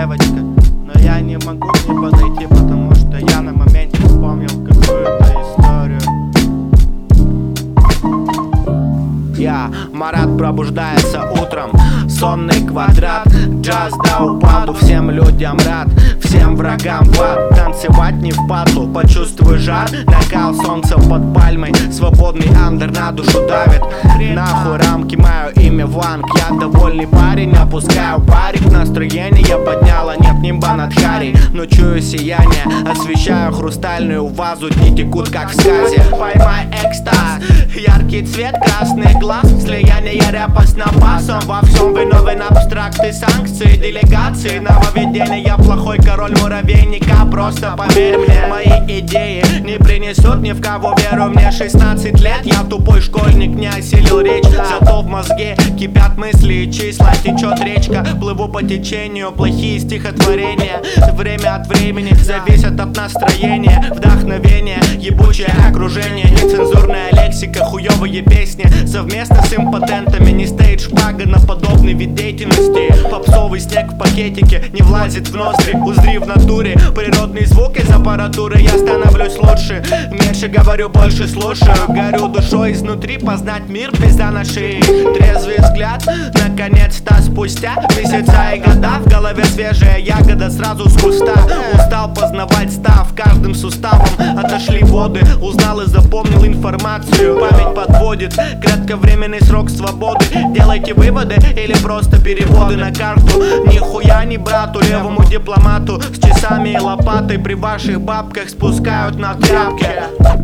девочка, но я не могу к ней подойти, потому что я на моменте вспомнил какую-то историю. Марат пробуждается утром, сонный квадрат, джаз до упаду, всем людям рад, всем врагам в ад. Танцевать не впадлу, почувствуй жар, накал солнца под пальмой, свободный андер на душу давит. Нахуй рамки, мое имя Ванг, я довольный парень, опускаю парик, настроение подняло, нет нимба над Харри, но чую сияние, освещаю хрустальную вазу, дни текут как в сказе. Поймай экстаз, яркий цвет, красный глаз, слияние рэпа с напасом, во всем виновен абстракты, санкции, делегации, нововведения. Я плохой король муравейника, просто поверь мне, мои идеи не принесут ни в кого веру. Мне 16 лет, я тупой школьник, не осилил речь, зато в мозге кипят мысли и числа, течет речка, плыву по течению, плохие стихотворения время от времени зависят от настроения, вдохновения, ебучее окружение, нецензурная лексика, хуёвые песни совместно с импотентами, не стоит шпага на подобный вид деятельности. Попсовый снег в пакетике не влазит в ноздри, узри в натуре природный звук из аппаратуры. Я становлюсь лучше, меньше говорю, больше слушаю, горю душой изнутри, познать мир пизда на шее. Трезвый взгляд, наконец-то спустя месяца и года, в голове свежая ягода сразу с куста. Устал познавать став, каждым суставом отошли воды, узнал и запомнил информацию. Память подводит, кратковременный срок свободы. Делайте выводы или просто переводы на карту. Нихуя не брату, левому дипломату с часами и лопатой при ваших бабках спускают на тряпке.